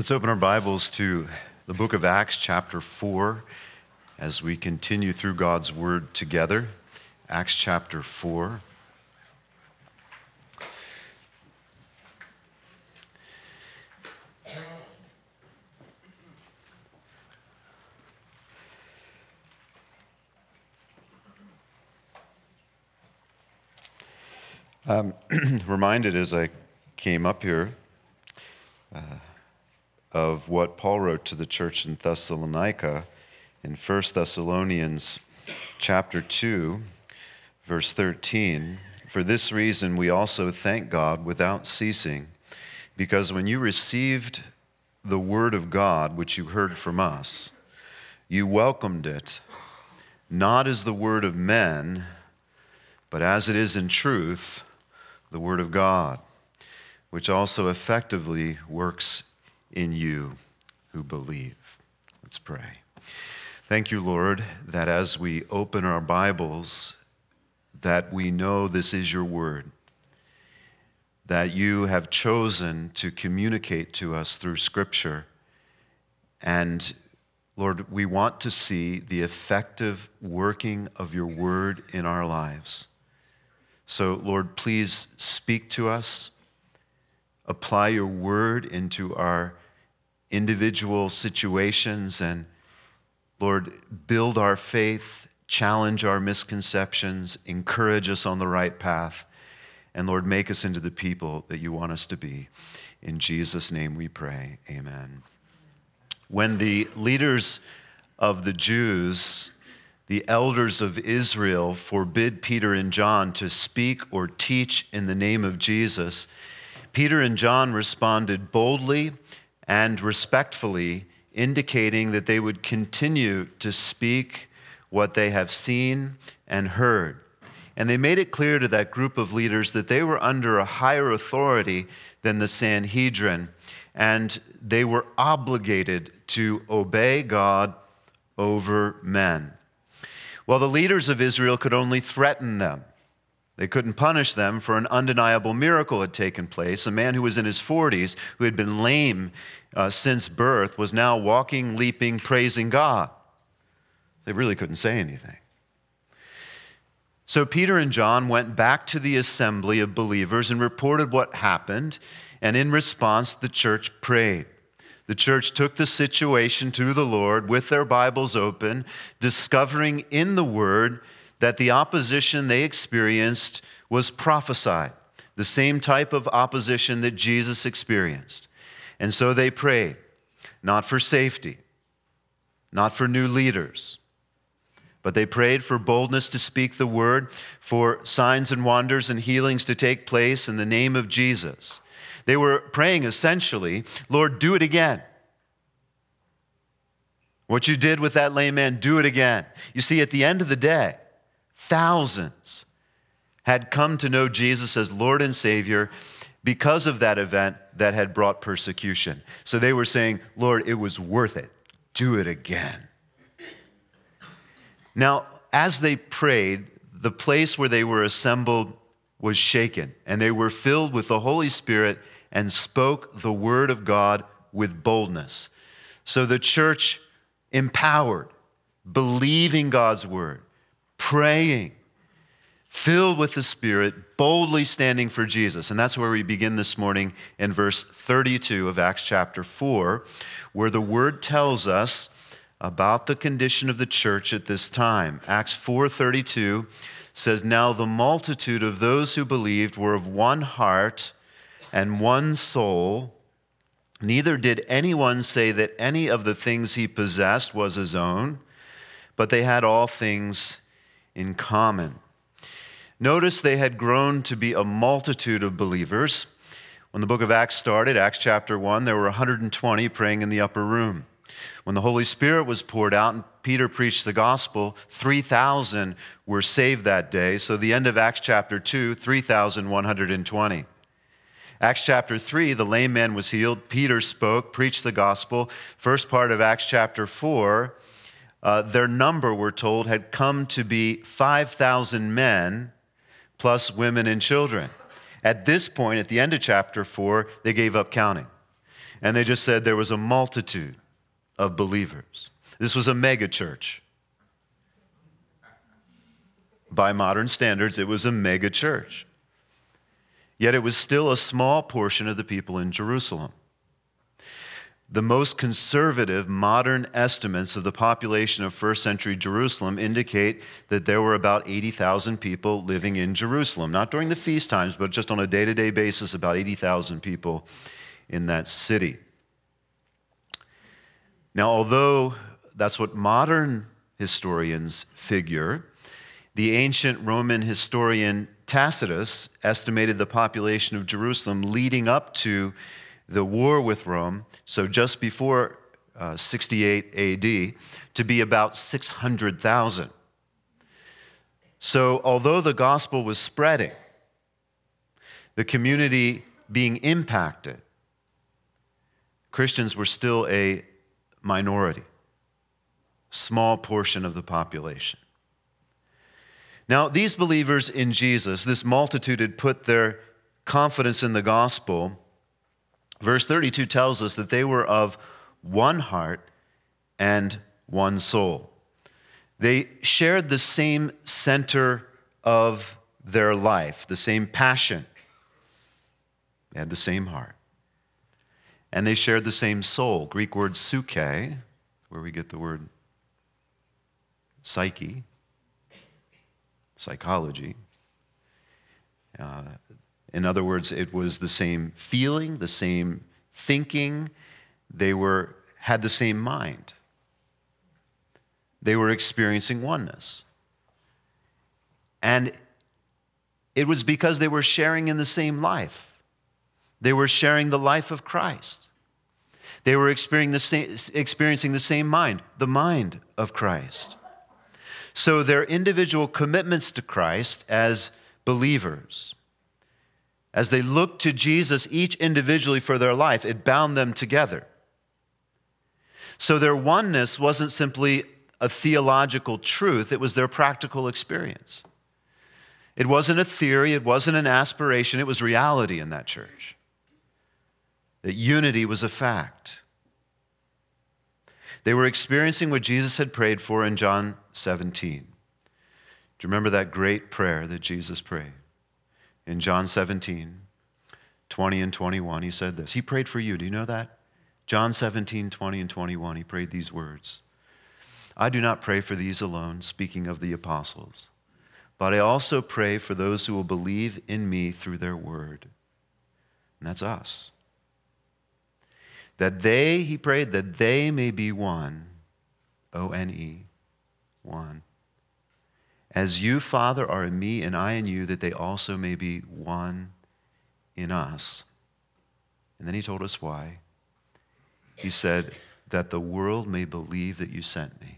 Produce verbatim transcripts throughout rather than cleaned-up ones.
Let's open our Bibles to the book of Acts, chapter four, as we continue through God's Word together. Acts chapter four. Um, reminded as I came up here uh, of what Paul wrote to the church in Thessalonica in First Thessalonians chapter two, verse thirteen. For this reason we also thank God without ceasing, because when you received the word of God, which you heard from us, you welcomed it, not as the word of men, but as it is in truth, the word of God, which also effectively works in you who believe. Let's pray. Thank you, Lord, that as we open our Bibles, that we know this is your word, that you have chosen to communicate to us through Scripture. And Lord, we want to see the effective working of your word in our lives. So, Lord, please speak to us. Apply your word into our individual situations and, Lord, build our faith, challenge our misconceptions, encourage us on the right path, and, Lord, make us into the people that you want us to be. In Jesus' name we pray, amen. When the leaders of the Jews, the elders of Israel, forbid Peter and John to speak or teach in the name of Jesus, Peter and John responded boldly and respectfully, indicating that they would continue to speak what they have seen and heard. And they made it clear to that group of leaders that they were under a higher authority than the Sanhedrin, and they were obligated to obey God over men. Well, the leaders of Israel could only threaten them. They couldn't punish them, for an undeniable miracle had taken place. A man who was in his forties, who had been lame uh, since birth, was now walking, leaping, praising God. They really couldn't say anything. So Peter and John went back to the assembly of believers and reported what happened, and in response, the church prayed. The church took the situation to the Lord with their Bibles open, discovering in the Word that the opposition they experienced was prophesied, the same type of opposition that Jesus experienced. And so they prayed, not for safety, not for new leaders, but they prayed for boldness to speak the Word, for signs and wonders and healings to take place in the name of Jesus. They were praying essentially, Lord, do it again. What you did with that lame man, do it again. You see, at the end of the day, thousands had come to know Jesus as Lord and Savior because of that event that had brought persecution. So they were saying, Lord, it was worth it. Do it again. Now, as they prayed, the place where they were assembled was shaken, and they were filled with the Holy Spirit and spoke the word of God with boldness. So the church, empowered, believing God's word, praying, filled with the Spirit, boldly standing for Jesus. And that's where we begin this morning in verse thirty-two of Acts chapter four, where the word tells us about the condition of the church at this time. Acts four thirty-two says, Now the multitude of those who believed were of one heart and one soul. Neither did anyone say that any of the things he possessed was his own, but they had all things in common. Notice they had grown to be a multitude of believers. When the book of Acts started, Acts chapter one, there were one hundred twenty praying in the upper room. When the Holy Spirit was poured out and Peter preached the gospel, three thousand were saved that day. So the end of Acts chapter two, three thousand one hundred twenty. Acts chapter three, the lame man was healed. Peter spoke, preached the gospel. First part of Acts chapter four, uh, their number, we're told, had come to be five thousand men plus women and children. At this point, at the end of chapter four, they gave up counting. And they just said there was a multitude of believers. This was a mega church. By modern standards, it was a mega church. Yet it was still a small portion of the people in Jerusalem. The most conservative modern estimates of the population of first century Jerusalem indicate that there were about eighty thousand people living in Jerusalem. Not during the feast times, but just on a day-to-day basis, about eighty thousand people in that city. Now, although that's what modern historians figure, the ancient Roman historian Tacitus estimated the population of Jerusalem leading up to the war with Rome, so just before uh, sixty-eight A D, to be about six hundred thousand. So although the gospel was spreading, the community being impacted, Christians were still a minority, small portion of the population. Now, these believers in Jesus, this multitude had put their confidence in the gospel. Verse thirty-two tells us that they were of one heart and one soul. They shared the same center of their life, the same passion. They had the same heart. And they shared the same soul. Greek word psyche, where we get the word psyche, psychology. Uh, in other words, it was the same feeling, the same thinking. They were had the same mind. They were experiencing oneness. And it was because they were sharing in the same life. They were sharing the life of Christ. They were experiencing the same, experiencing the same mind, the mind of Christ. So their individual commitments to Christ as believers, as they looked to Jesus each individually for their life, it bound them together. So their oneness wasn't simply a theological truth, it was their practical experience. It wasn't a theory, it wasn't an aspiration, it was reality in that church. That unity was a fact. They were experiencing what Jesus had prayed for in John seventeen. Do you remember that great prayer that Jesus prayed? In John seventeen, twenty and twenty-one, he said this. He prayed for you. Do you know that? John seventeen, twenty and twenty-one, he prayed these words. I do not pray for these alone, speaking of the apostles, but I also pray for those who will believe in me through their word. And that's us. That they, he prayed, that they may be one, O N E, one. As you, Father, are in me and I in you, that they also may be one in us. And then he told us why. He said, that the world may believe that you sent me.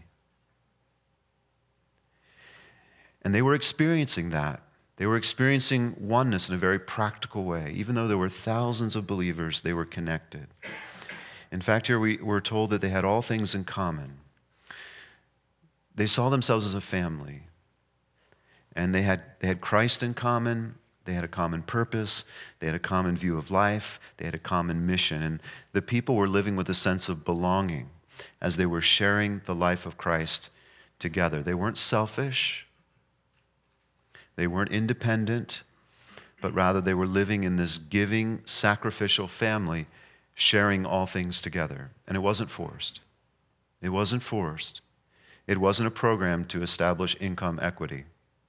And they were experiencing that. They were experiencing oneness in a very practical way. Even though there were thousands of believers, they were connected. In fact, here we were told that they had all things in common. They saw themselves as a family. And they had, they had Christ in common. They had a common purpose. They had a common view of life. They had a common mission. And the people were living with a sense of belonging as they were sharing the life of Christ together. They weren't selfish. They weren't independent, but rather they were living in this giving, sacrificial family, sharing all things together. And it wasn't forced. It wasn't forced. It wasn't a program to establish income equity.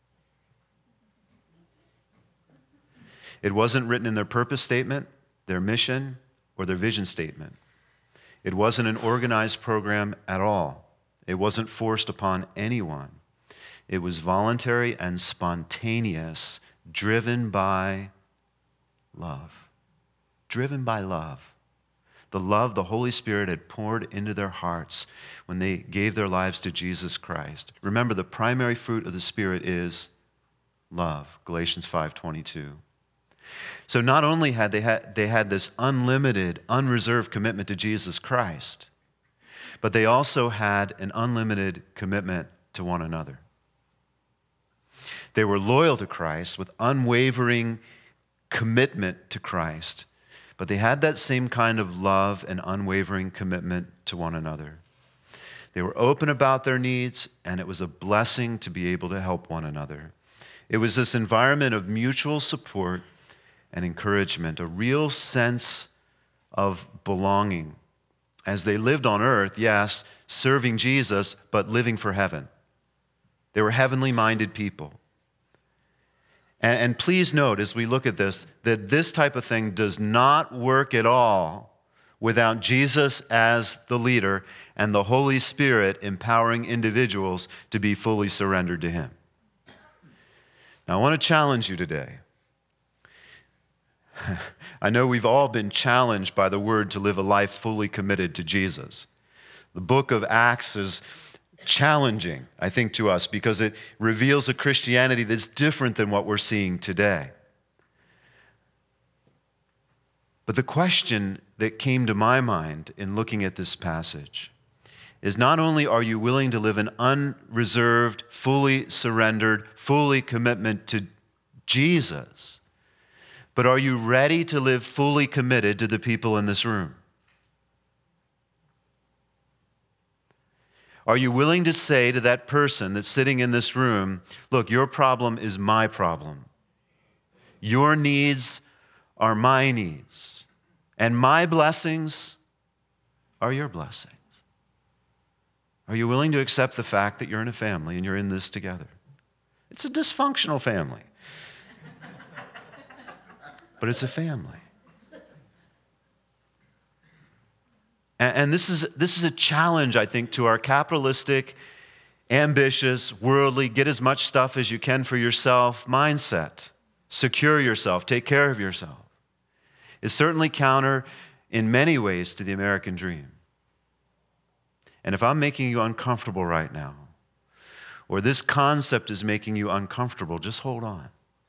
It wasn't written in their purpose statement, their mission, or their vision statement. It wasn't an organized program at all. It wasn't forced upon anyone. It was voluntary and spontaneous, driven by love. Driven by love. The love the Holy Spirit had poured into their hearts when they gave their lives to Jesus Christ. Remember, the primary fruit of the Spirit is love, Galatians five twenty-two. So not only had they had they had this unlimited, unreserved commitment to Jesus Christ, but they also had an unlimited commitment to one another. They were loyal to Christ with unwavering commitment to Christ, but they had that same kind of love and unwavering commitment to one another. They were open about their needs, and it was a blessing to be able to help one another. It was this environment of mutual support and encouragement, a real sense of belonging as they lived on earth, yes, serving Jesus, but living for heaven. They were heavenly minded people. And, and please note as we look at this, that this type of thing does not work at all without Jesus as the leader and the Holy Spirit empowering individuals to be fully surrendered to Him. Now, I want to challenge you today. I know we've all been challenged by the word to live a life fully committed to Jesus. The book of Acts is challenging, I think, to us because it reveals a Christianity that's different than what we're seeing today. But the question that came to my mind in looking at this passage is not only are you willing to live an unreserved, fully surrendered, fully commitment to Jesus, but are you ready to live fully committed to the people in this room? Are you willing to say to that person that's sitting in this room, look, your problem is my problem. Your needs are my needs. And my blessings are your blessings. Are you willing to accept the fact that you're in a family and you're in this together? It's a dysfunctional family. But it's a family. And, and this is, this is a challenge, I think, to our capitalistic, ambitious, worldly, get as much stuff as you can for yourself mindset. Secure yourself, take care of yourself. It's certainly counter in many ways to the American dream. And if I'm making you uncomfortable right now, or this concept is making you uncomfortable, just hold on.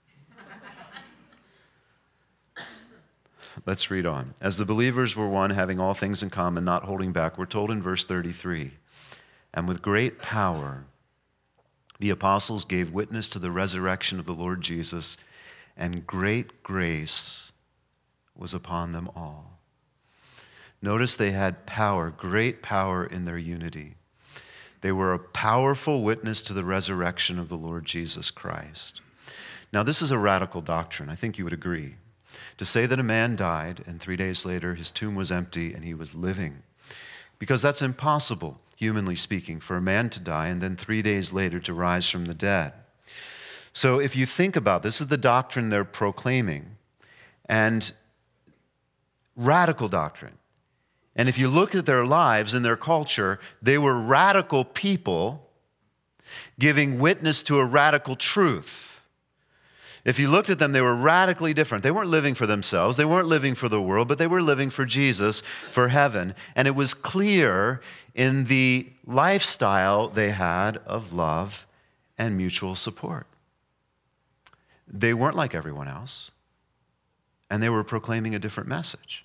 Let's read on. As the believers were one, having all things in common, not holding back, we're told in verse thirty-three, and with great power the apostles gave witness to the resurrection of the Lord Jesus, and great grace was upon them all. Notice they had power, great power in their unity. They were a powerful witness to the resurrection of the Lord Jesus Christ. Now, this is a radical doctrine. I think you would agree. To say that a man died and three days later his tomb was empty and he was living. Because that's impossible, humanly speaking, for a man to die and then three days later to rise from the dead. So if you think about this, this is the doctrine they're proclaiming. And radical doctrine. And if you look at their lives and their culture, they were radical people giving witness to a radical truth. If you looked at them, they were radically different. They weren't living for themselves. They weren't living for the world, but they were living for Jesus, for heaven. And it was clear in the lifestyle they had of love and mutual support. They weren't like everyone else, and they were proclaiming a different message.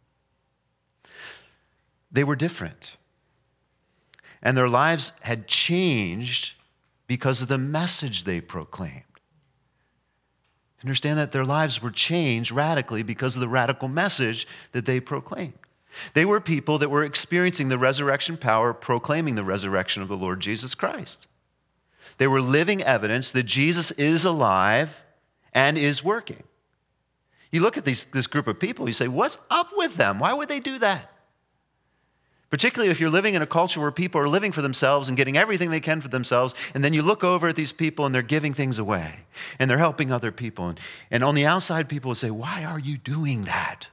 They were different. And their lives had changed because of the message they proclaimed. Understand that their lives were changed radically because of the radical message that they proclaimed. They were people that were experiencing the resurrection power, proclaiming the resurrection of the Lord Jesus Christ. They were living evidence that Jesus is alive and is working. You look at these, this group of people, you say, what's up with them? Why would they do that? Particularly if you're living in a culture where people are living for themselves and getting everything they can for themselves, and then you look over at these people and they're giving things away, and they're helping other people. And, and on the outside, people will say, why are you doing that?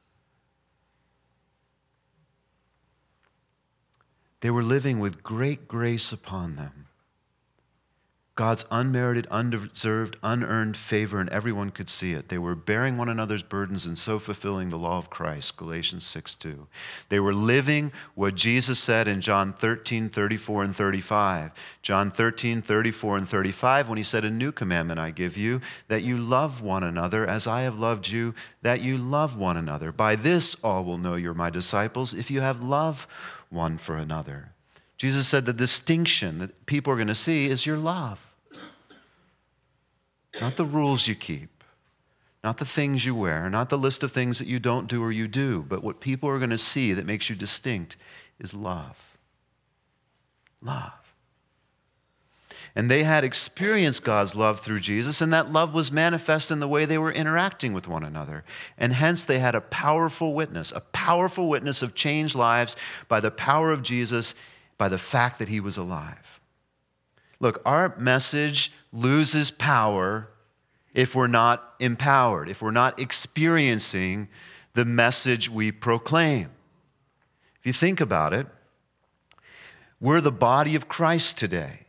They were living with great grace upon them. God's unmerited, undeserved, unearned favor, and everyone could see it. They were bearing one another's burdens and so fulfilling the law of Christ, Galatians six two. They were living what Jesus said in John thirteen, thirty-four, and thirty-five. John thirteen, thirty-four, and thirty-five, when he said, a new commandment I give you, that you love one another as I have loved you, that you love one another. By this all will know you're my disciples, if you have love one for another. Jesus said the distinction that people are going to see is your love. Not the rules you keep, not the things you wear, not the list of things that you don't do or you do, but what people are going to see that makes you distinct is love. Love. And they had experienced God's love through Jesus, and that love was manifest in the way they were interacting with one another. And hence they had a powerful witness, a powerful witness of changed lives by the power of Jesus, by the fact that he was alive. Look, our message loses power if we're not empowered, if we're not experiencing the message we proclaim. If you think about it, we're the body of Christ today.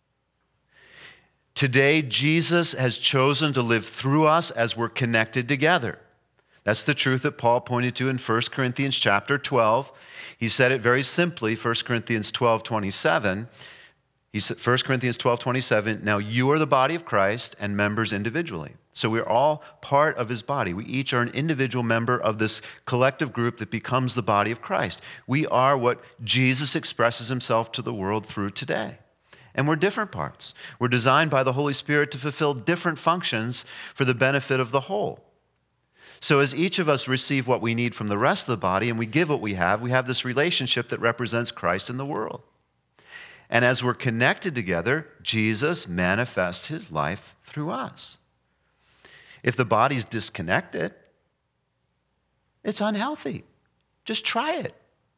Today, Jesus has chosen to live through us as we're connected together. That's the truth that Paul pointed to in First Corinthians chapter twelve. He said it very simply, First Corinthians twelve twenty-seven. He said, First Corinthians twelve twenty-seven, now you are the body of Christ and members individually. So we're all part of his body. We each are an individual member of this collective group that becomes the body of Christ. We are what Jesus expresses himself to the world through today. And we're different parts. We're designed by the Holy Spirit to fulfill different functions for the benefit of the whole. So as each of us receive what we need from the rest of the body and we give what we have, we have this relationship that represents Christ in the world. And as we're connected together, Jesus manifests his life through us. If the body's disconnected, it's unhealthy. Just try it.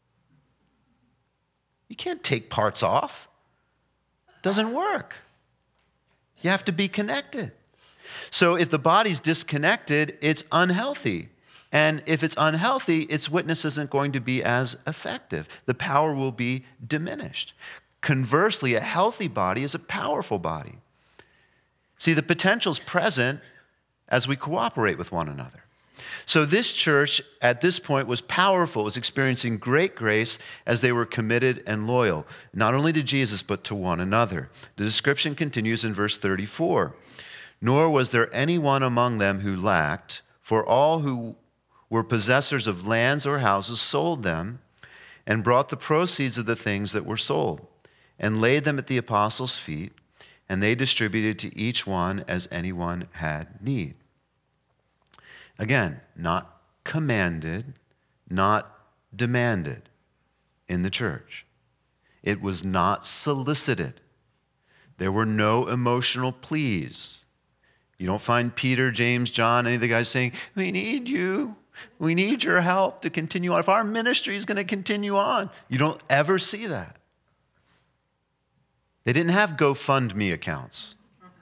You can't take parts off. It doesn't work. You have to be connected. So if the body's disconnected, it's unhealthy. And if it's unhealthy, its witness isn't going to be as effective. The power will be diminished. Conversely, a healthy body is a powerful body. See, the potential's present as we cooperate with one another. So this church at this point was powerful, was experiencing great grace as they were committed and loyal, not only to Jesus, but to one another. The description continues in verse thirty-four. Nor was there anyone among them who lacked, for all who were possessors of lands or houses sold them and brought the proceeds of the things that were sold and laid them at the apostles' feet, and they distributed to each one as anyone had need. Again, not commanded, not demanded in the church. It was not solicited. There were no emotional pleas. You don't find Peter, James, John, any of the guys saying, we need you. We need your help to continue on. If our ministry is going to continue on, you don't ever see that. They didn't have GoFundMe accounts.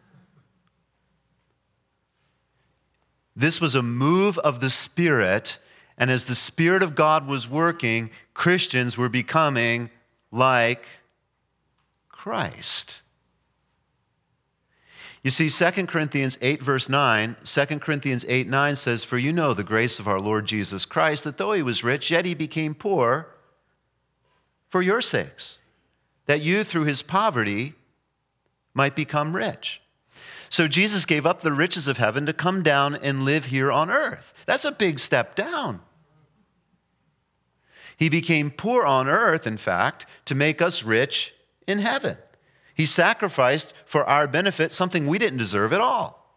This was a move of the Spirit, and as the Spirit of God was working, Christians were becoming like Christ. You see, Second Corinthians eight, verse nine, Second Corinthians eight, nine says, for you know the grace of our Lord Jesus Christ, that though he was rich, yet he became poor for your sakes, that you through his poverty might become rich. So Jesus gave up the riches of heaven to come down and live here on earth. That's a big step down. He became poor on earth, in fact, to make us rich in heaven. He sacrificed for our benefit something we didn't deserve at all.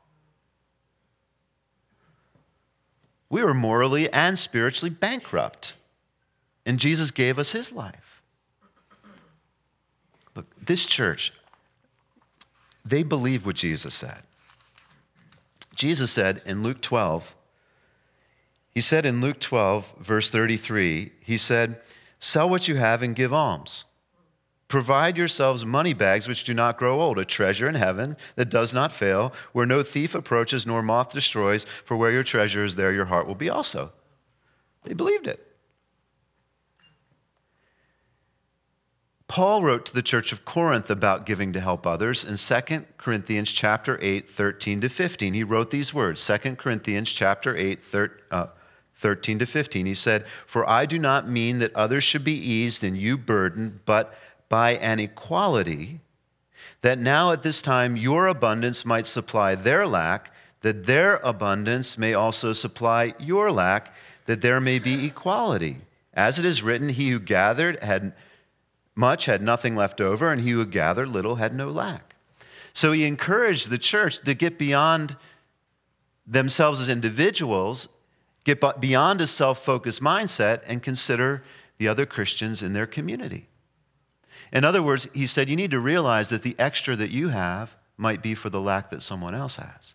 We were morally and spiritually bankrupt, and Jesus gave us his life. Look, this church, they believe what Jesus said. Jesus said in Luke twelve, he said in Luke twelve, verse thirty-three, he said, sell what you have and give alms. Provide yourselves money bags which do not grow old, a treasure in heaven that does not fail, where no thief approaches nor moth destroys, for where your treasure is, there your heart will be also. They believed it. Paul wrote to the church of Corinth about giving to help others in Second Corinthians chapter eight, thirteen to fifteen. He wrote these words, Second Corinthians chapter eight, thirteen to fifteen. He said, for I do not mean that others should be eased and you burdened, but by an equality, that now at this time your abundance might supply their lack, that their abundance may also supply your lack, that there may be equality. As it is written, he who gathered had much had nothing left over, and he who gathered little had no lack. So he encouraged the church to get beyond themselves as individuals, get beyond a self-focused mindset and consider the other Christians in their community. In other words, he said, you need to realize that the extra that you have might be for the lack that someone else has.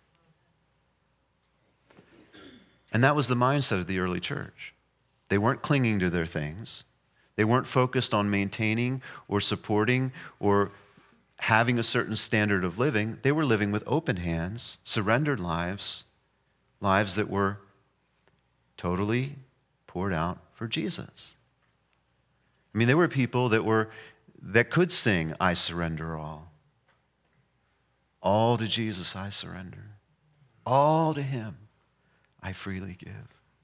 And that was the mindset of the early church. They weren't clinging to their things. They weren't focused on maintaining or supporting or having a certain standard of living. They were living with open hands, surrendered lives, lives that were totally poured out for Jesus. I mean, there were people that were that could sing, I surrender all. All to Jesus I surrender. All to him I freely give.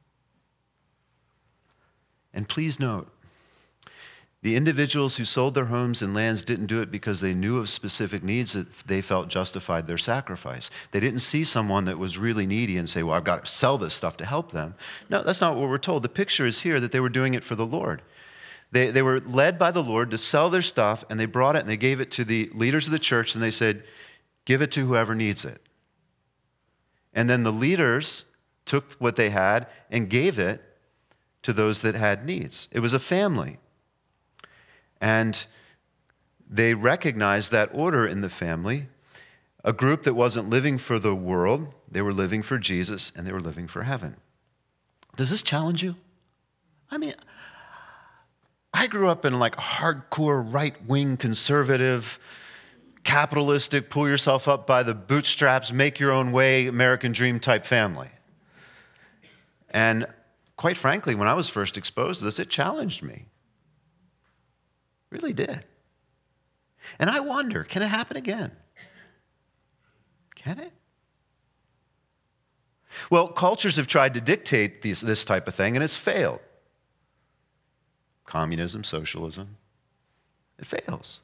And please note, the individuals who sold their homes and lands didn't do it because they knew of specific needs that they felt justified their sacrifice. They didn't see someone that was really needy and say, well, I've got to sell this stuff to help them. No, that's not what we're told. The picture is here that they were doing it for the Lord. They, they were led by the Lord to sell their stuff, and they brought it and they gave it to the leaders of the church, and they said, give it to whoever needs it. And then the leaders took what they had and gave it to those that had needs. It was a family. And they recognized that order in the family, a group that wasn't living for the world, they were living for Jesus, and they were living for heaven. Does this challenge you? I mean, I grew up in like hardcore right-wing conservative, capitalistic, pull yourself up by the bootstraps, make your own way, American dream type family. And quite frankly, when I was first exposed to this, it challenged me. It really did. And I wonder, can it happen again? Can it? Well, cultures have tried to dictate these, this type of thing, and it's failed. Communism, socialism, it fails.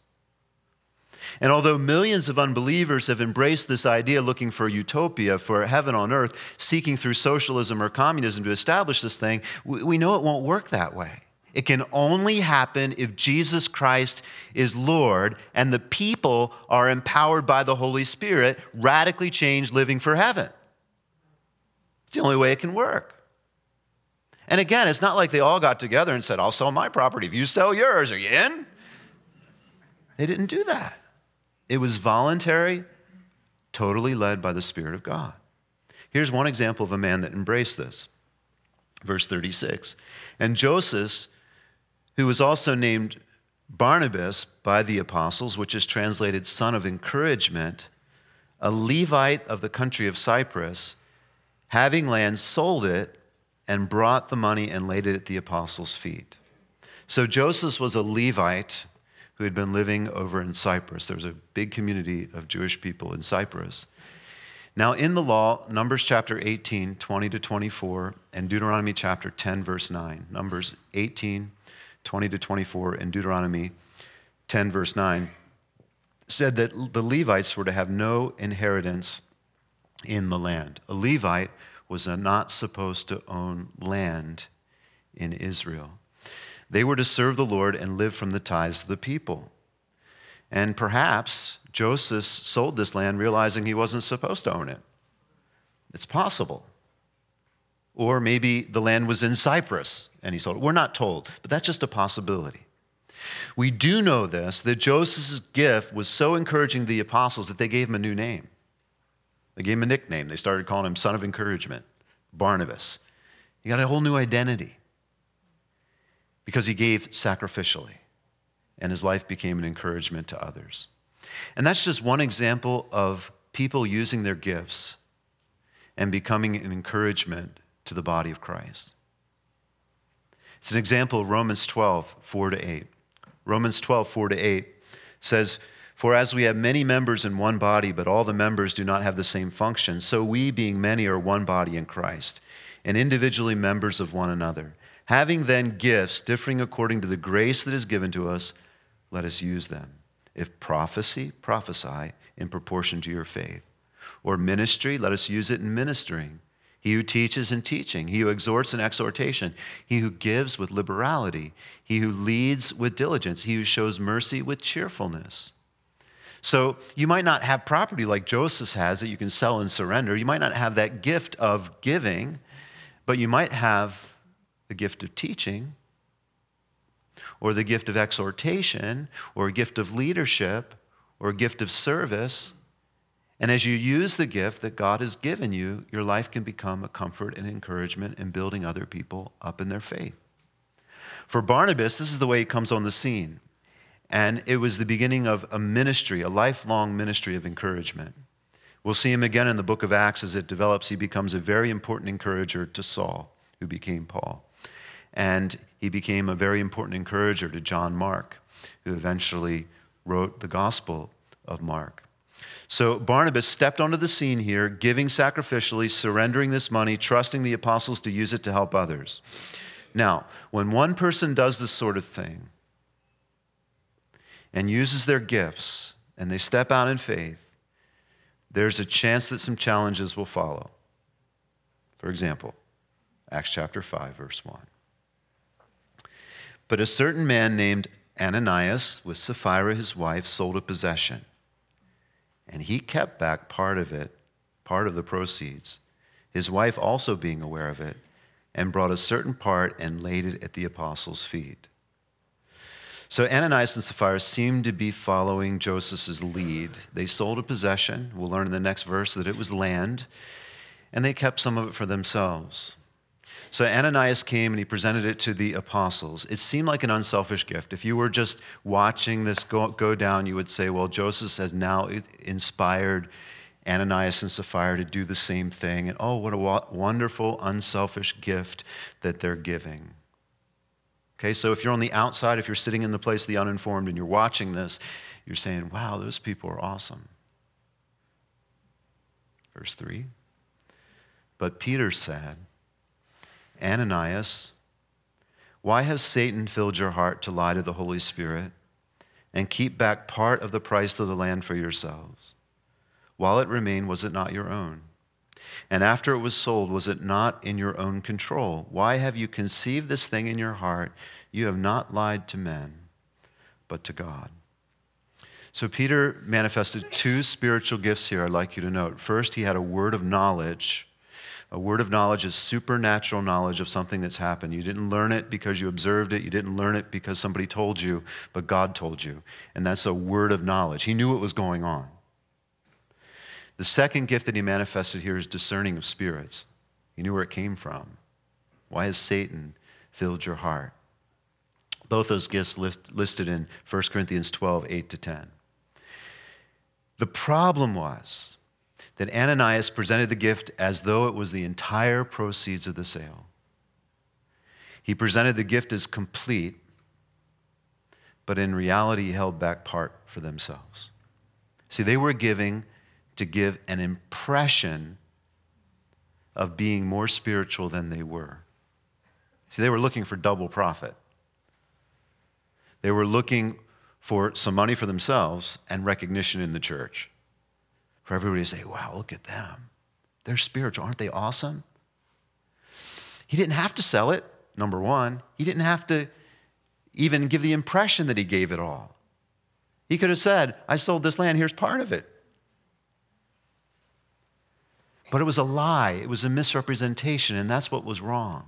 And although millions of unbelievers have embraced this idea, looking for utopia, for heaven on earth, seeking through socialism or communism to establish this thing, we, we know it won't work that way. It can only happen if Jesus Christ is Lord and the people are empowered by the Holy Spirit, radically changed, living for heaven. It's the only way it can work. And again, it's not like they all got together and said, I'll sell my property if you sell yours. Are you in? They didn't do that. It was voluntary, totally led by the Spirit of God. Here's one example of a man that embraced this. Verse thirty-six. And Joseph, who was also named Barnabas by the apostles, which is translated son of encouragement, a Levite of the country of Cyprus, having land, sold it and brought the money and laid it at the apostles' feet. So Joseph was a Levite who had been living over in Cyprus. There was a big community of Jewish people in Cyprus. Now in the law, Numbers chapter eighteen, twenty to twenty-four, and Deuteronomy chapter ten, verse nine. Numbers eighteen, twenty to twenty-four, and Deuteronomy ten, verse nine, said that the Levites were to have no inheritance in the land. A Levite was not supposed to own land in Israel. They were to serve the Lord and live from the tithes of the people. And perhaps Joseph sold this land realizing he wasn't supposed to own it. It's possible. Or maybe the land was in Cyprus and he sold it. We're not told, but that's just a possibility. We do know this, that Joseph's gift was so encouraging to the apostles that they gave him a new name. They gave him a nickname. They started calling him Son of Encouragement, Barnabas. He got a whole new identity because he gave sacrificially, and his life became an encouragement to others. And that's just one example of people using their gifts and becoming an encouragement to the body of Christ. It's an example of Romans twelve, four to eight. Romans twelve, four to eight says, for as we have many members in one body, but all the members do not have the same function, so we, being many, are one body in Christ, and individually members of one another. Having then gifts differing according to the grace that is given to us, let us use them. If prophecy, prophesy in proportion to your faith. Or ministry, let us use it in ministering. He who teaches in teaching. He who exhorts in exhortation. He who gives with liberality. He who leads with diligence. He who shows mercy with cheerfulness. So you might not have property like Joseph has that you can sell and surrender. You might not have that gift of giving, but you might have the gift of teaching, or the gift of exhortation, or a gift of leadership, or a gift of service. And as you use the gift that God has given you, your life can become a comfort and encouragement in building other people up in their faith. For Barnabas, this is the way he comes on the scene. And it was the beginning of a ministry, a lifelong ministry of encouragement. We'll see him again in the book of Acts as it develops. He becomes a very important encourager to Saul, who became Paul. And he became a very important encourager to John Mark, who eventually wrote the Gospel of Mark. So Barnabas stepped onto the scene here, giving sacrificially, surrendering this money, trusting the apostles to use it to help others. Now, when one person does this sort of thing and uses their gifts and they step out in faith, there's a chance that some challenges will follow. For example, Acts chapter five, verse one. But a certain man named Ananias, with Sapphira his wife, sold a possession. And he kept back part of it, part of the proceeds, his wife also being aware of it, and brought a certain part and laid it at the apostles' feet. So Ananias and Sapphira seemed to be following Joseph's lead. They sold a possession. We'll learn in the next verse that it was land, and they kept some of it for themselves. So Ananias came and he presented it to the apostles. It seemed like an unselfish gift. If you were just watching this go, go down, you would say, well, Joseph has now inspired Ananias and Sapphira to do the same thing. And oh, what a wonderful, unselfish gift that they're giving. Okay, so if you're on the outside, if you're sitting in the place of the uninformed and you're watching this, you're saying, wow, those people are awesome. Verse three. But Peter said, Ananias, why has Satan filled your heart to lie to the Holy Spirit and keep back part of the price of the land for yourselves? While it remained, was it not your own? And after it was sold, was it not in your own control? Why have you conceived this thing in your heart? You have not lied to men, but to God. So Peter manifested two spiritual gifts here I'd like you to note. First, he had a word of knowledge. A word of knowledge is supernatural knowledge of something that's happened. You didn't learn it because you observed it. You didn't learn it because somebody told you, but God told you. And that's a word of knowledge. He knew what was going on. The second gift that he manifested here is discerning of spirits. He knew where it came from. Why has Satan filled your heart? Both those gifts list, listed in First Corinthians twelve, eight to ten. The problem was that Ananias presented the gift as though it was the entire proceeds of the sale. He presented the gift as complete, but in reality, he held back part for themselves. See, they were giving to give an impression of being more spiritual than they were. See, they were looking for double profit. They were looking for some money for themselves and recognition in the church. For everybody to say, wow, look at them. They're spiritual. Aren't they awesome? He didn't have to sell it, number one. He didn't have to even give the impression that he gave it all. He could have said, I sold this land, here's part of it. But it was a lie. It was a misrepresentation, and that's what was wrong.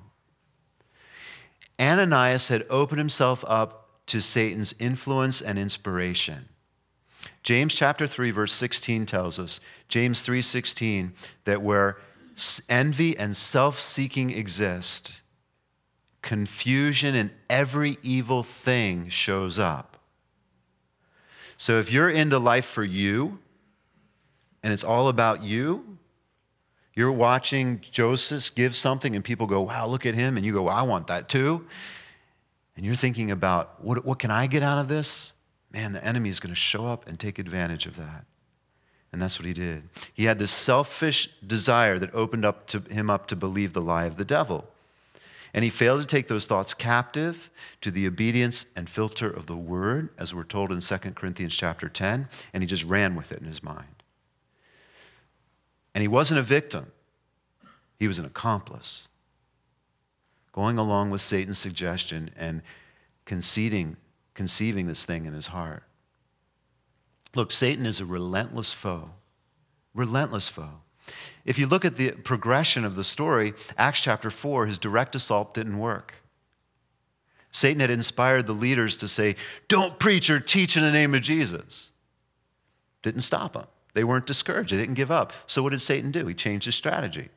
Ananias had opened himself up to Satan's influence and inspiration. James chapter three, verse sixteen tells us, James three sixteen, that where envy and self-seeking exist, confusion and every evil thing shows up. So if you're into life for you, and it's all about you, you're watching Joseph give something and people go, wow, look at him. And you go, well, I want that too. And you're thinking about, what, what can I get out of this? Man, the enemy is going to show up and take advantage of that. And that's what he did. He had this selfish desire that opened up to him up to believe the lie of the devil. And he failed to take those thoughts captive to the obedience and filter of the word, as we're told in Second Corinthians chapter ten, and he just ran with it in his mind. And he wasn't a victim. He was an accomplice, going along with Satan's suggestion and conceding, conceiving this thing in his heart. Look, Satan is a relentless foe, relentless foe. If you look at the progression of the story, Acts chapter four, his direct assault didn't work. Satan had inspired the leaders to say, don't preach or teach in the name of Jesus. Didn't stop them. They weren't discouraged. They didn't give up. So what did Satan do? He changed his strategy.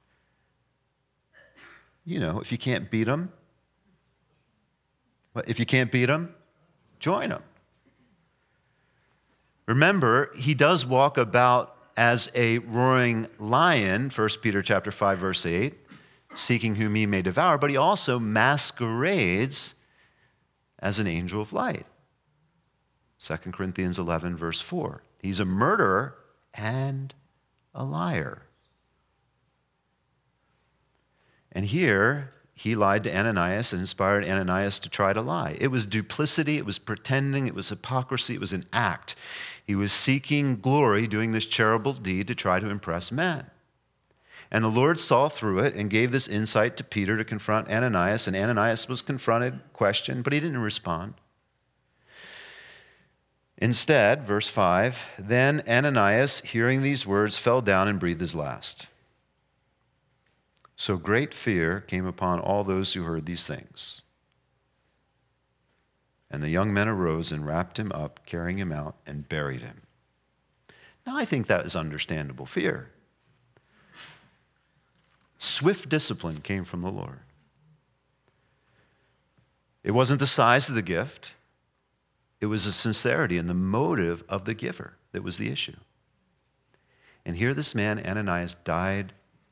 You know, if you can't beat them, if you can't beat them, join them. Remember, he does walk about as a roaring lion, First Peter chapter five, verse eight, seeking whom he may devour, but he also masquerades as an angel of light. Second Corinthians eleven, verse four. He's a murderer and a liar. And here, he lied to Ananias and inspired Ananias to try to lie. It was duplicity, it was pretending, it was hypocrisy, it was an act. He was seeking glory, doing this charitable deed to try to impress men. And the Lord saw through it and gave this insight to Peter to confront Ananias, and Ananias was confronted, questioned, but he didn't respond. Instead, verse five, then Ananias, hearing these words, fell down and breathed his last. So great fear came upon all those who heard these things. And the young men arose and wrapped him up, carrying him out, and buried him. Now, I think that is understandable fear. Swift discipline came from the Lord. It wasn't the size of the gift. It was the sincerity and the motive of the giver that was the issue. And here this man, Ananias, died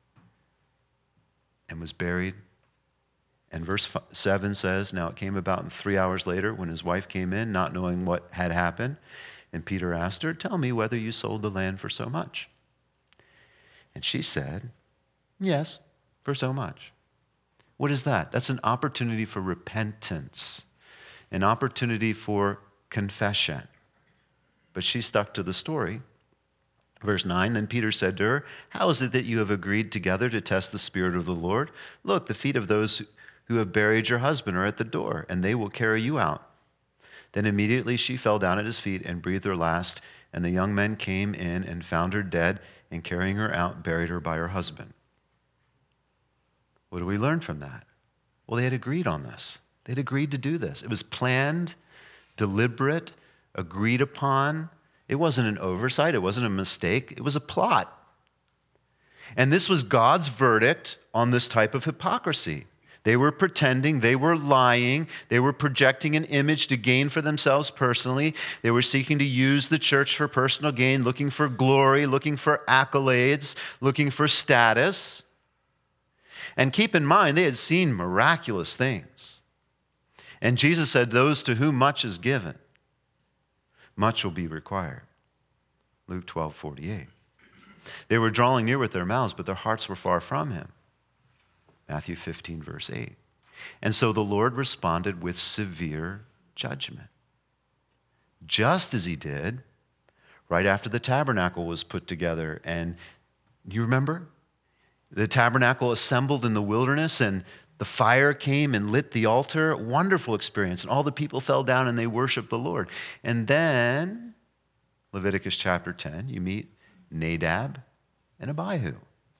and was buried. And verse seven says, now it came about three hours later when his wife came in, not knowing what had happened. And Peter asked her, tell me whether you sold the land for so much. And she said, yes, for so much. What is that? That's an opportunity for repentance, an opportunity for confession. But she stuck to the story. Verse nine, then Peter said to her, how is it that you have agreed together to test the Spirit of the Lord? Look, the feet of those who have buried your husband are at the door, and they will carry you out. Then immediately she fell down at his feet and breathed her last, and the young men came in and found her dead, and carrying her out, buried her by her husband. What do we learn from that? Well, they had agreed on this. They had agreed to do this. It was planned, deliberate, agreed upon. It wasn't an oversight. It wasn't a mistake. It was a plot. And this was God's verdict on this type of hypocrisy. They were pretending, they were lying, they were projecting an image to gain for themselves personally. They were seeking to use the church for personal gain, looking for glory, looking for accolades, looking for status. And keep in mind, they had seen miraculous things. And Jesus said, those to whom much is given, much will be required. Luke twelve forty-eight. They were drawing near with their mouths, but their hearts were far from him. Matthew fifteen, verse eight. And so the Lord responded with severe judgment. Just as he did right after the tabernacle was put together. And you remember? The tabernacle assembled in the wilderness, and the fire came and lit the altar. Wonderful experience. And all the people fell down and they worshiped the Lord. And then, Leviticus chapter ten, you meet Nadab and Abihu,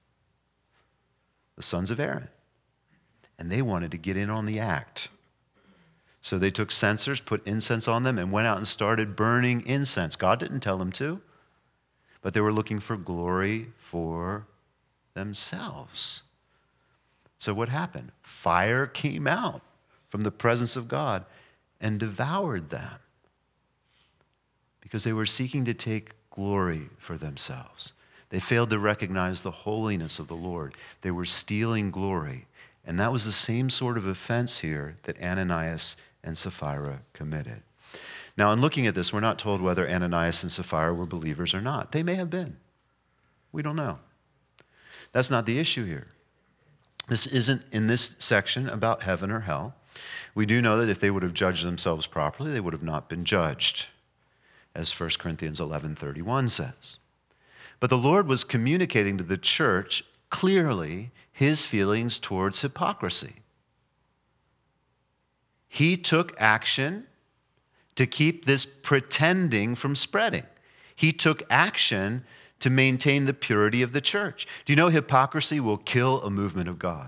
the sons of Aaron. And they wanted to get in on the act. So they took censers, put incense on them, and went out and started burning incense. God didn't tell them to, but they were looking for glory for themselves. So what happened? Fire came out from the presence of God and devoured them because they were seeking to take glory for themselves. They failed to recognize the holiness of the Lord. They were stealing glory. And that was the same sort of offense here that Ananias and Sapphira committed. Now, in looking at this, we're not told whether Ananias and Sapphira were believers or not. They may have been. We don't know. That's not the issue here. This isn't in this section about heaven or hell. We do know that if they would have judged themselves properly, they would have not been judged, as First Corinthians eleven thirty-one says. But the Lord was communicating to the church clearly his feelings towards hypocrisy. He took action to keep this pretending from spreading. He took action to maintain the purity of the church. Do you know hypocrisy will kill a movement of God?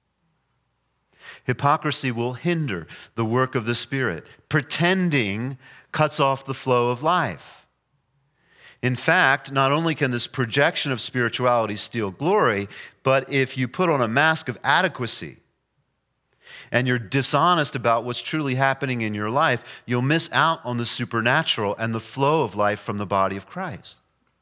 Hypocrisy will hinder the work of the Spirit. Pretending cuts off the flow of life. In fact, not only can this projection of spirituality steal glory, but if you put on a mask of adequacy and you're dishonest about what's truly happening in your life, you'll miss out on the supernatural and the flow of life from the body of Christ.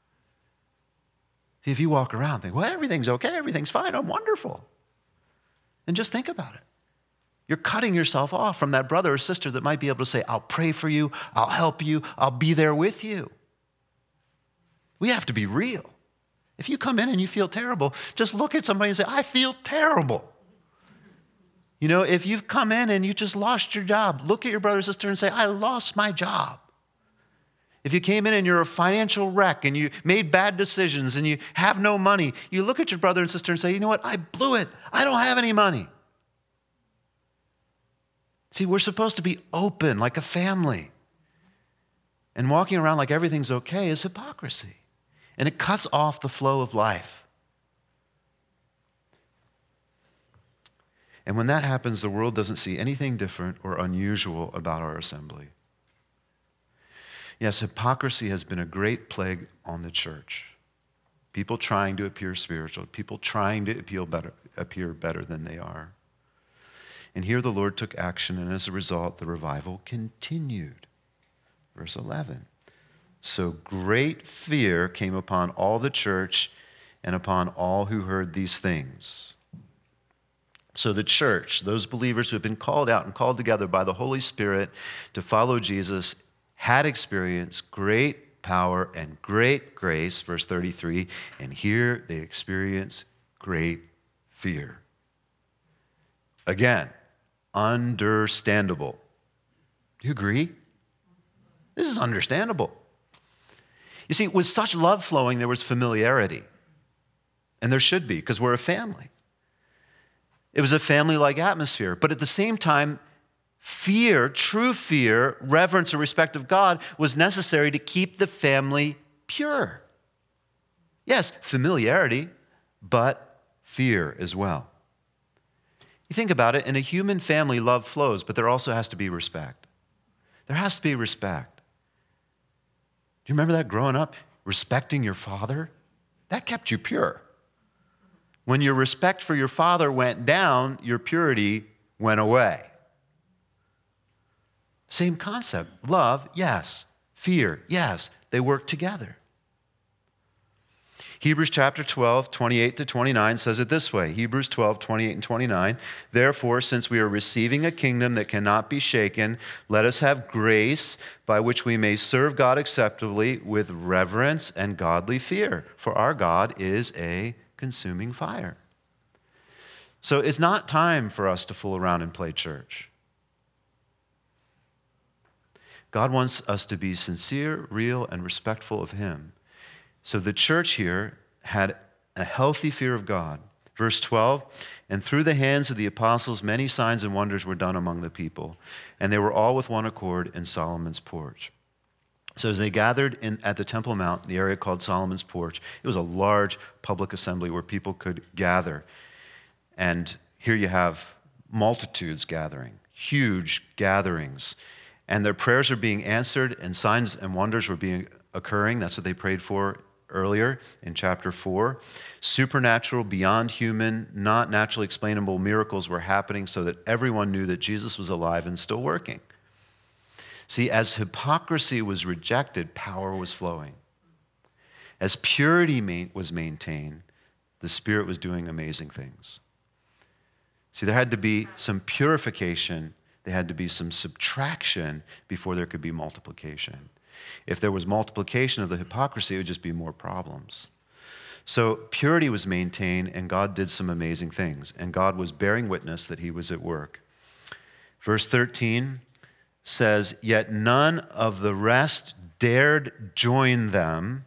See, if you walk around and think, well, everything's okay, everything's fine, I'm wonderful, and just think about it. You're cutting yourself off from that brother or sister that might be able to say, I'll pray for you, I'll help you, I'll be there with you. We have to be real. If you come in and you feel terrible, just look at somebody and say, I feel terrible. You know, if you've come in and you just lost your job, look at your brother or sister and say, I lost my job. If you came in and you're a financial wreck and you made bad decisions and you have no money, you look at your brother and sister and say, you know what, I blew it. I don't have any money. See, we're supposed to be open like a family. And walking around like everything's okay is hypocrisy. And it cuts off the flow of life. And when that happens, the world doesn't see anything different or unusual about our assembly. Yes, hypocrisy has been a great plague on the church. People trying to appear spiritual, people trying to appeal better, appear better than they are. And here the Lord took action, and as a result, the revival continued. Verse eleven. So great fear came upon all the church and upon all who heard these things. So the church, those believers who have been called out and called together by the Holy Spirit to follow Jesus, had experienced great power and great grace, verse thirty-three, and here they experience great fear. Again, understandable. Do you agree? This is understandable. You see, with such love flowing, there was familiarity. And there should be, because we're a family. It was a family-like atmosphere. But at the same time, fear, true fear, reverence, or respect of God was necessary to keep the family pure. Yes, familiarity, but fear as well. You think about it, in a human family, love flows, but there also has to be respect. There has to be respect. Do you remember that growing up? Respecting your father? That kept you pure. When your respect for your father went down, your purity went away. Same concept. Love, yes. Fear, yes. They work together. Hebrews chapter twelve, twenty-eight to twenty-nine says it this way. Hebrews twelve, twenty-eight and twenty-nine. Therefore, since we are receiving a kingdom that cannot be shaken, let us have grace by which we may serve God acceptably with reverence and godly fear. For our God is a consuming fire. So it's not time for us to fool around and play church. God wants us to be sincere, real, and respectful of Him. So the church here had a healthy fear of God. Verse twelve, and through the hands of the apostles, many signs and wonders were done among the people, and they were all with one accord in Solomon's porch. So as they gathered in, at the Temple Mount, the area called Solomon's Porch, it was a large public assembly where people could gather. And here you have multitudes gathering, huge gatherings. And their prayers are being answered, and signs and wonders were being occurring. That's what they prayed for earlier in chapter four. Supernatural, beyond human, not naturally explainable miracles were happening so that everyone knew that Jesus was alive and still working. See, as hypocrisy was rejected, power was flowing. As purity was maintained, the Spirit was doing amazing things. See, there had to be some purification, there had to be some subtraction before there could be multiplication. If there was multiplication of the hypocrisy, it would just be more problems. So purity was maintained, and God did some amazing things. And God was bearing witness that He was at work. Verse thirteen says, yet none of the rest dared join them,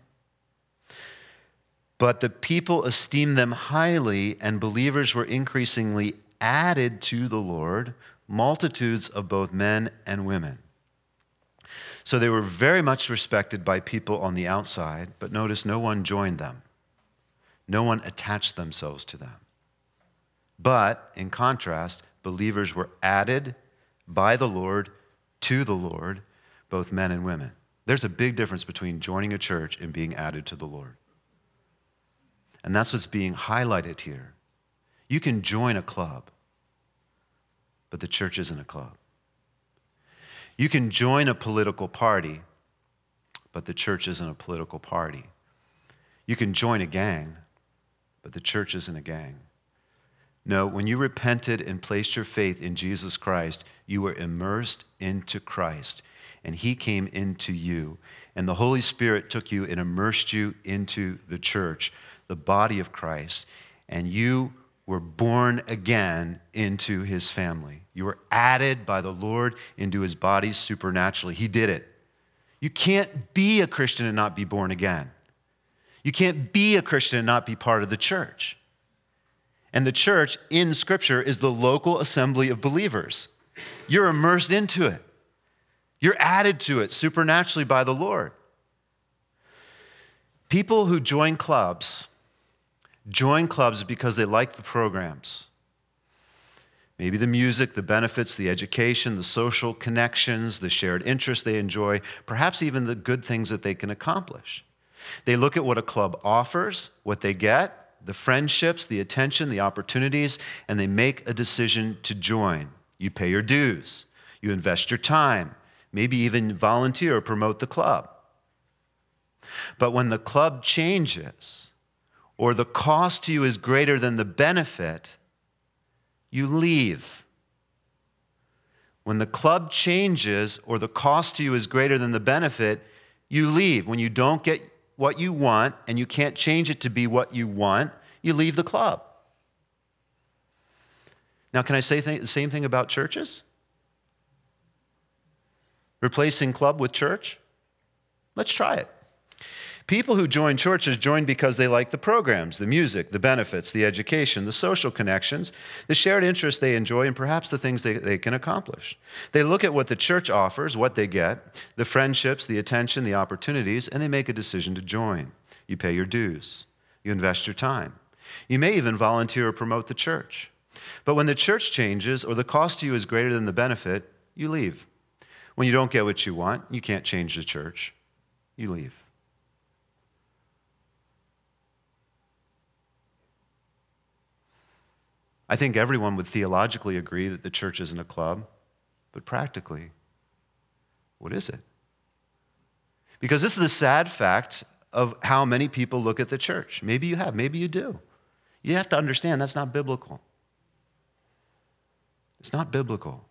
but the people esteemed them highly, and believers were increasingly added to the Lord, multitudes of both men and women. So they were very much respected by people on the outside, but notice no one joined them. No one attached themselves to them. But in contrast, believers were added by the Lord to the Lord, both men and women. There's a big difference between joining a church and being added to the Lord. And that's what's being highlighted here. You can join a club, but the church isn't a club. You can join a political party, but the church isn't a political party. You can join a gang, but the church isn't a gang. No, when you repented and placed your faith in Jesus Christ, you were immersed into Christ, and he came into you. And the Holy Spirit took you and immersed you into the church, the body of Christ, and you were born again into his family. You were added by the Lord into his body supernaturally. He did it. You can't be a Christian and not be born again. You can't be a Christian and not be part of the church. And the church in Scripture is the local assembly of believers. You're immersed into it. You're added to it supernaturally by the Lord. People who join clubs join clubs because they like the programs. Maybe the music, the benefits, the education, the social connections, the shared interests they enjoy, perhaps even the good things that they can accomplish. They look at what a club offers, what they get, the friendships, the attention, the opportunities, and they make a decision to join. You pay your dues. You invest your time, maybe even volunteer or promote the club. But when the club changes, or the cost to you is greater than the benefit, you leave. When the club changes, or the cost to you is greater than the benefit, you leave. When you don't get what you want, and you can't change it to be what you want, you leave the club. Now, can I say th- the same thing about churches? Replacing club with church? Let's try it. People who join churches join because they like the programs, the music, the benefits, the education, the social connections, the shared interests they enjoy, and perhaps the things they, they can accomplish. They look at what the church offers, what they get, the friendships, the attention, the opportunities, and they make a decision to join. You pay your dues. You invest your time. You may even volunteer or promote the church. But when the church changes or the cost to you is greater than the benefit, you leave. When you don't get what you want, you can't change the church. You leave. I think everyone would theologically agree that the church isn't a club, but practically, what is it? Because this is the sad fact of how many people look at the church. Maybe you have, maybe you do. You have to understand that's not biblical. It's not biblical.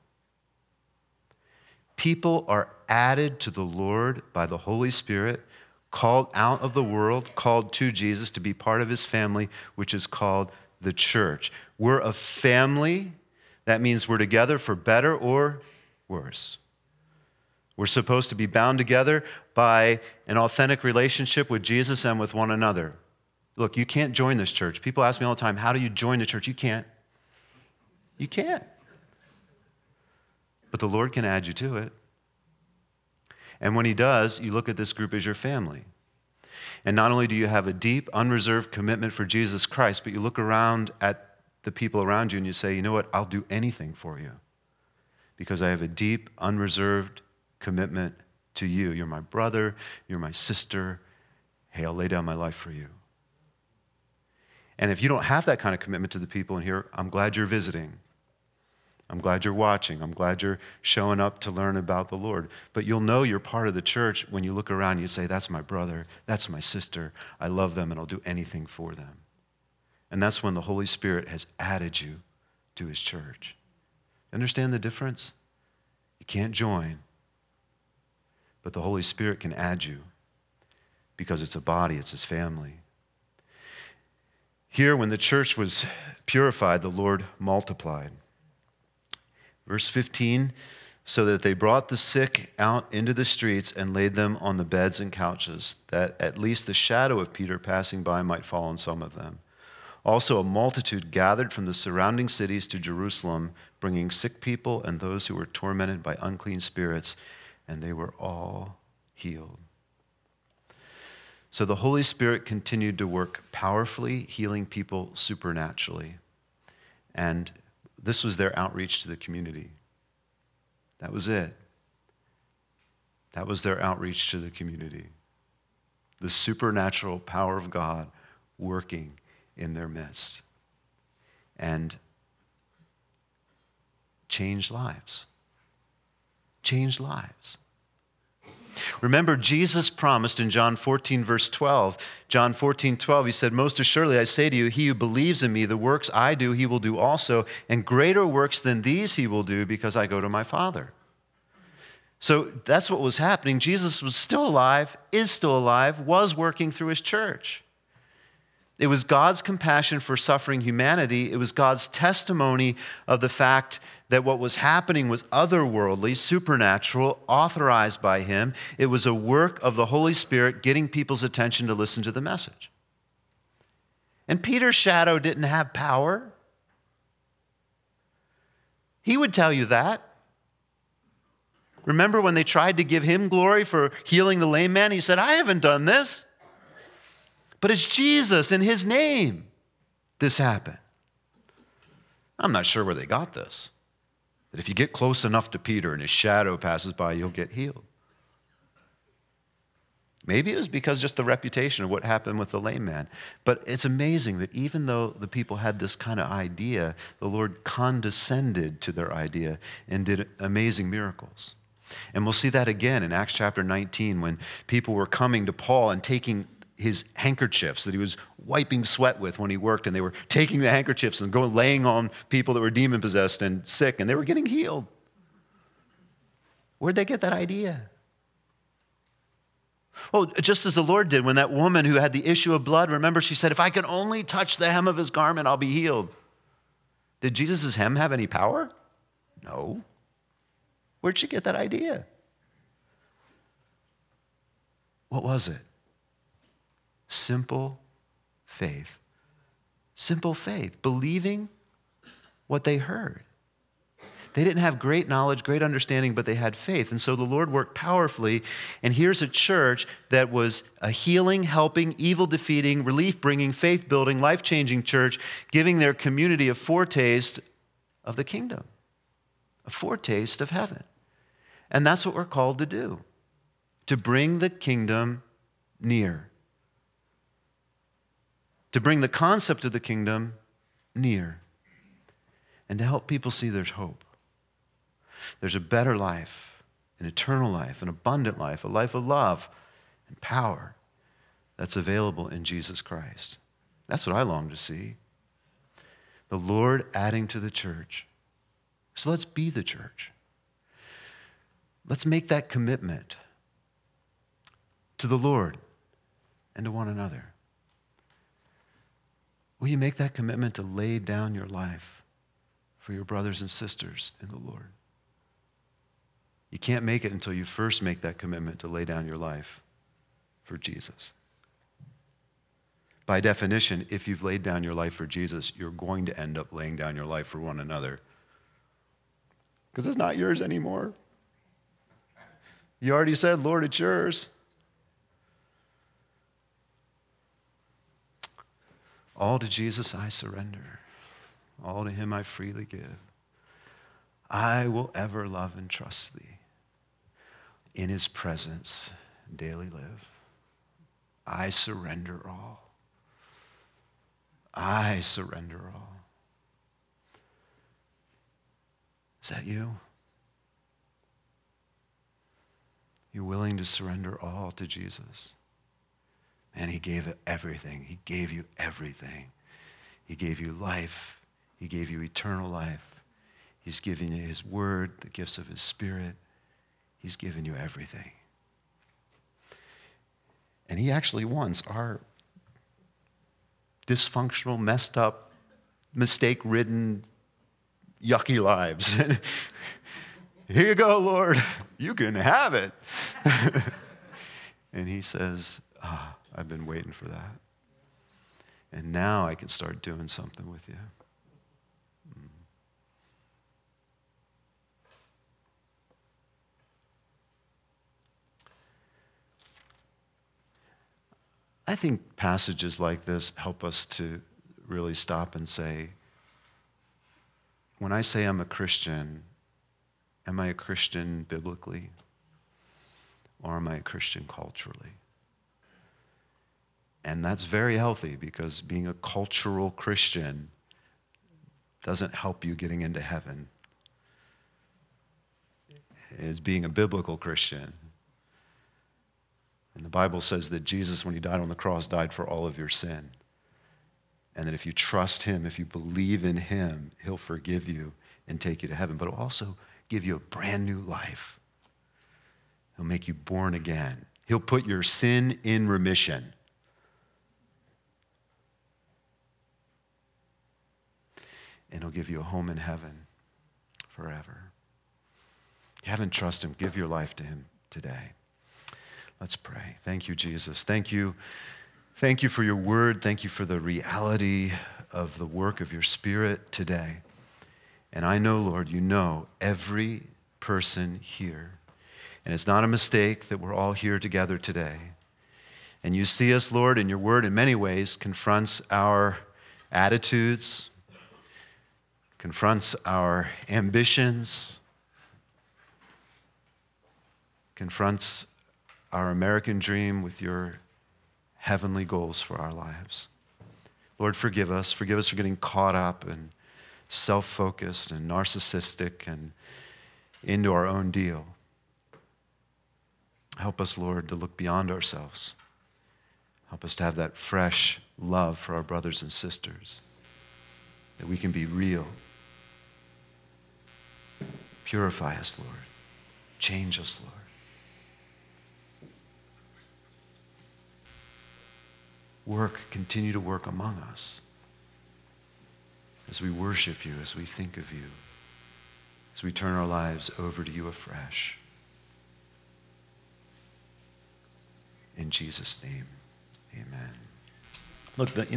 People are added to the Lord by the Holy Spirit, called out of the world, called to Jesus to be part of his family, which is called the church. We're a family. That means we're together for better or worse. We're supposed to be bound together by an authentic relationship with Jesus and with one another. Look, you can't join this church. People ask me all the time, how do you join the church? You can't. You can't. But the Lord can add you to it. And when he does, you look at this group as your family. And not only do you have a deep, unreserved commitment for Jesus Christ, but you look around at the people around you and you say, you know what, I'll do anything for you because I have a deep, unreserved commitment to you. You're my brother, you're my sister. Hey, I'll lay down my life for you. And if you don't have that kind of commitment to the people in here, I'm glad you're visiting. I'm glad you're watching. I'm glad you're showing up to learn about the Lord. But you'll know you're part of the church when you look around and you say, that's my brother, that's my sister. I love them and I'll do anything for them. And that's when the Holy Spirit has added you to his church. Understand the difference? You can't join, but the Holy Spirit can add you because it's a body, it's his family. Here, when the church was purified, the Lord multiplied. Verse fifteen, so that they brought the sick out into the streets and laid them on the beds and couches, that at least the shadow of Peter passing by might fall on some of them. Also a multitude gathered from the surrounding cities to Jerusalem, bringing sick people and those who were tormented by unclean spirits, and they were all healed. So the Holy Spirit continued to work powerfully, healing people supernaturally. And this was their outreach to the community. That was it. That was their outreach to the community. The supernatural power of God working in their midst. And changed lives. Changed lives. Remember, Jesus promised in John fourteen, verse twelve, John fourteen, twelve, he said, "Most assuredly I say to you, he who believes in me, the works I do, he will do also, and greater works than these he will do, because I go to my Father." So that's what was happening. Jesus was still alive, is still alive, was working through his church. It was God's compassion for suffering humanity. It was God's testimony of the fact that what was happening was otherworldly, supernatural, authorized by him. It was a work of the Holy Spirit getting people's attention to listen to the message. And Peter's shadow didn't have power. He would tell you that. Remember when they tried to give him glory for healing the lame man? He said, "I haven't done this. But it's Jesus in his name this happened." I'm not sure where they got this. That if you get close enough to Peter and his shadow passes by, you'll get healed. Maybe it was because just the reputation of what happened with the lame man. But it's amazing that even though the people had this kind of idea, the Lord condescended to their idea and did amazing miracles. And we'll see that again in Acts chapter nineteen when people were coming to Paul and taking his handkerchiefs that he was wiping sweat with when he worked, and they were taking the handkerchiefs and going laying on people that were demon-possessed and sick, and they were getting healed. Where'd they get that idea? Oh, just as the Lord did when that woman who had the issue of blood, remember, she said, "If I can only touch the hem of his garment, I'll be healed." Did Jesus' hem have any power? No. Where'd she get that idea? What was it? Simple faith. Simple faith, believing what they heard. They didn't have great knowledge, great understanding, but they had faith. And so the Lord worked powerfully. And here's a church that was a healing, helping, evil-defeating, relief-bringing, faith-building, life-changing church, giving their community a foretaste of the kingdom, a foretaste of heaven. And that's what we're called to do, to bring the kingdom near. To bring the concept of the kingdom near and to help people see there's hope. There's a better life, an eternal life, an abundant life, a life of love and power that's available in Jesus Christ. That's what I long to see. The Lord adding to the church. So let's be the church. Let's make that commitment to the Lord and to one another. Will you make that commitment to lay down your life for your brothers and sisters in the Lord? You can't make it until you first make that commitment to lay down your life for Jesus. By definition, if you've laid down your life for Jesus, you're going to end up laying down your life for one another. Because it's not yours anymore. You already said, "Lord, it's yours." All to Jesus I surrender. All to him I freely give. I will ever love and trust thee. In his presence daily live. I surrender all. I surrender all. Is that you? You willing to surrender all to Jesus? And he gave it everything. He gave you everything. He gave you life. He gave you eternal life. He's given you his word, the gifts of his Spirit. He's given you everything. And he actually wants our dysfunctional, messed up, mistake-ridden, yucky lives. Here you go, Lord. You can have it. And he says, ah, I've been waiting for that. And now I can start doing something with you. Mm. I think passages like this help us to really stop and say, when I say I'm a Christian, am I a Christian biblically? Or am I a Christian culturally? And that's very healthy, because being a cultural Christian doesn't help you getting into heaven. It's being a biblical Christian. And the Bible says that Jesus, when he died on the cross, died for all of your sin. And that if you trust him, if you believe in him, he'll forgive you and take you to heaven. But he'll also give you a brand new life. He'll make you born again. He'll put your sin in remission. And he'll give you a home in heaven forever. If you haven't trusted him, give your life to him today. Let's pray. Thank you, Jesus. Thank you. Thank you for your word. Thank you for the reality of the work of your Spirit today. And I know, Lord, you know every person here. And it's not a mistake that we're all here together today. And you see us, Lord, and your word in many ways confronts our attitudes, confronts our ambitions, confronts our American dream with your heavenly goals for our lives. Lord, forgive us. Forgive us for getting caught up and self-focused and narcissistic and into our own deal. Help us, Lord, to look beyond ourselves. Help us to have that fresh love for our brothers and sisters, that we can be real. Purify us, Lord. Change us, Lord. Work, continue to work among us as we worship you, as we think of you, as we turn our lives over to you afresh. In Jesus' name, amen. Look, the